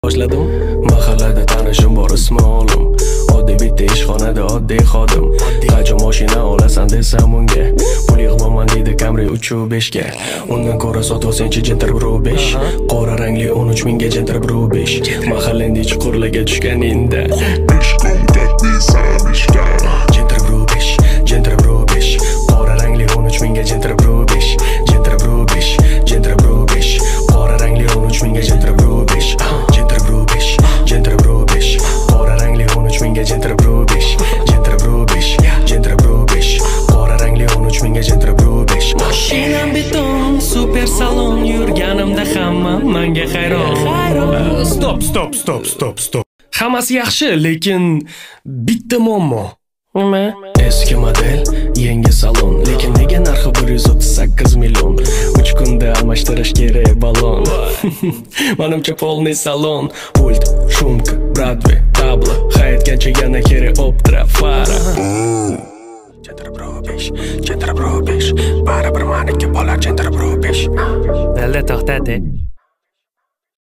Boshladim mahallada tanishim bor ismi olim. Oddiy bitta ishxonada oddiy xodim. Qancha mashina olasan desam unga, pul yig'maman deydi Camry 3.5 ga. Undan ko'ra sotvosenchi Gentra Pro 5. Qora rangli 13 mingga Gentra Pro 5. Mahallangda chuqurlarga tushganingda Gentra Pro 5, Gentra Pro 5. Qora rangli 13 mingga Gentra Pro 5. Gentra Pro 5, Gentra Pro 5. Qora rangli 13 mingga Gentra Pro 5. Gentra Pro 5, Gentra Pro 5. Qora rangli 13 mingga Gentra Pro 5. Gentra Pro 5, Gentra Pro 5. Qora rangli 13 mingga Gentra Pro 5. Mashinam beton, super salon, yurganimda hamma menga hayron. Stop. Hammasi yaxshi, lekin bitta muammo. Nima? Eski model, yangi salon, lekin nega narxi 138 million? 3 kunda almashtirish kerak balon. Menimcha polniy salon, pult, shumka, Broadway, tabla, hayotgancha yana kerak optra, fara. Gentra Pro 5, Gentra Pro 5. Baribir meniki bo'lar Gentra Pro 5. Dalda to'xtat.